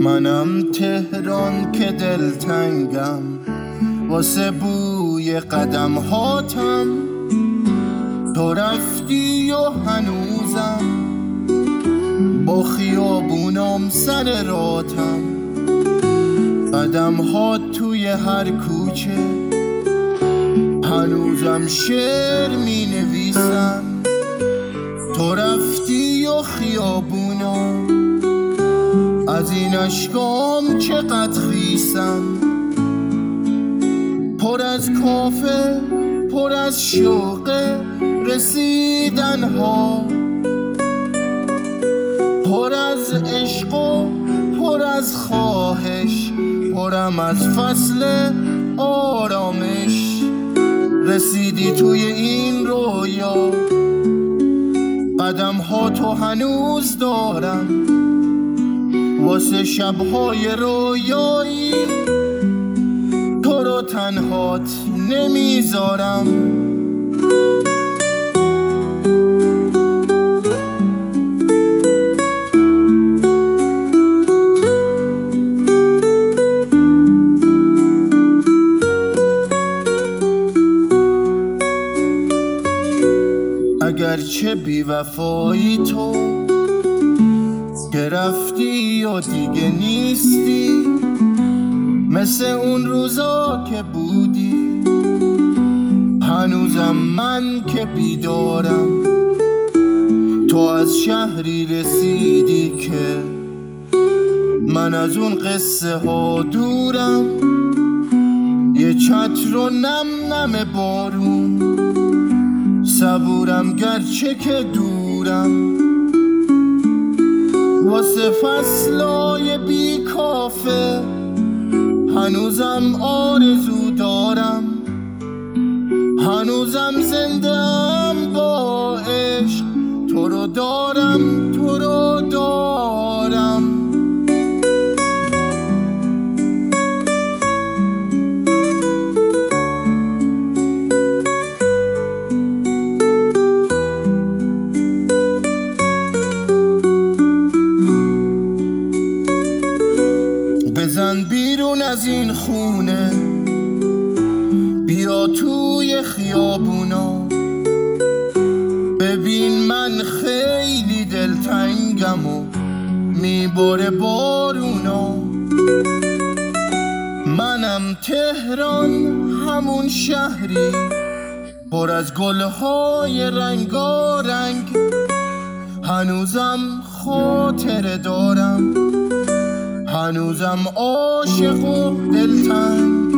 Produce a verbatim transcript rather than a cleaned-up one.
منم تهران که دلتنگم واسه بوی قدم هاتم. تو رفتی و هنوزم با خیابونام سر راتم. قدم ها توی هر کوچه هنوزم شعر می نویسم. تو رفتی و خیابونام از این اشکام چقدر خیسم. پر از کافه پر از شوق رسیدن ها، پر از عشق و پر از خواهش، پرم از فصل آرامش. رسیدی توی این رویا، قدم ها تو هنوز دارم واسه شبهای رویایی. تو رو تنهات نمیذارم. اگرچه بی وفایی تو که رفتی و دیگه نیستی، مثل اون روزا که بودی هنوزم من که بیدارم. تو از شهری رسیدی که من از اون قصه ها دورم. یه چتر و نم نم بارون صبورم گرچه که دورم. واسه فصلای بی کافه هنوزم آرزو دارم. هنوزم زنده‌ام با عشق، تو رو دارم تو رو دارم. بزن بیرون از این خونه، بیا توی خیابونا. ببین من خیلی دلتنگم و میباره بارونا. منم تهران همون شهری پر از گلهای رنگارنگ. هنوزم خاطره دارم، هنوزم عاشق و دلتنگ.